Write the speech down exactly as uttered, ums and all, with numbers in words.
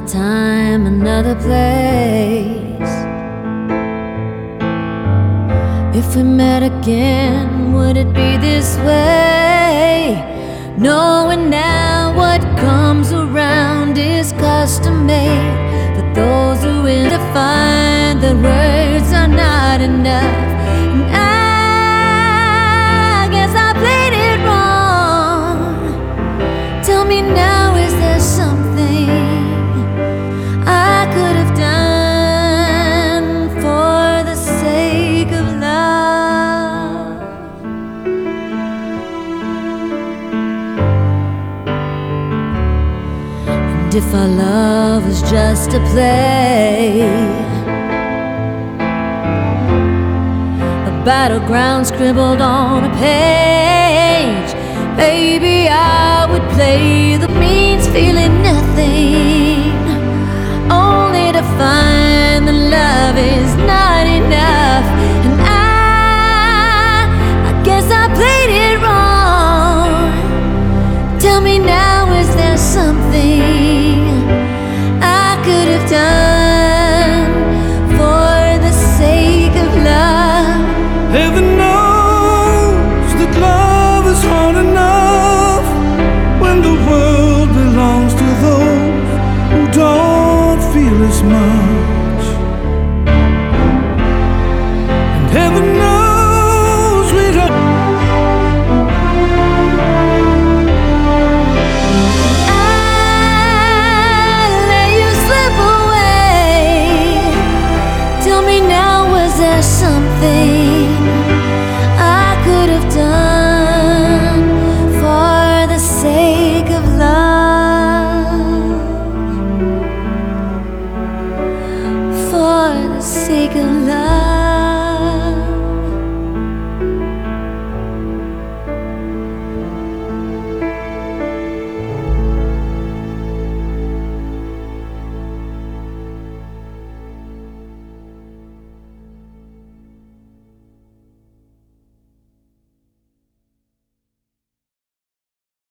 time, another place. If we met again, would it be this way? Knowing now what comes around is custom made for those who will find that words are not enough. And I guess I played it wrong. Tell me now, is there something I could have done for the sake of love? And if our love was just a play, a battleground scribbled on a page, baby, I would play the means, feeling nothing, only to find that love is not enough. And I, I guess I played it wrong. Tell me now, is there something I could have done for the sake of love? Heaven knows that love is hard enough when the world belongs to those who don't feel as much. And heaven knows we don't. I let you slip away. Tell me now, was there something I could have done for the sake of love? For the sake of love.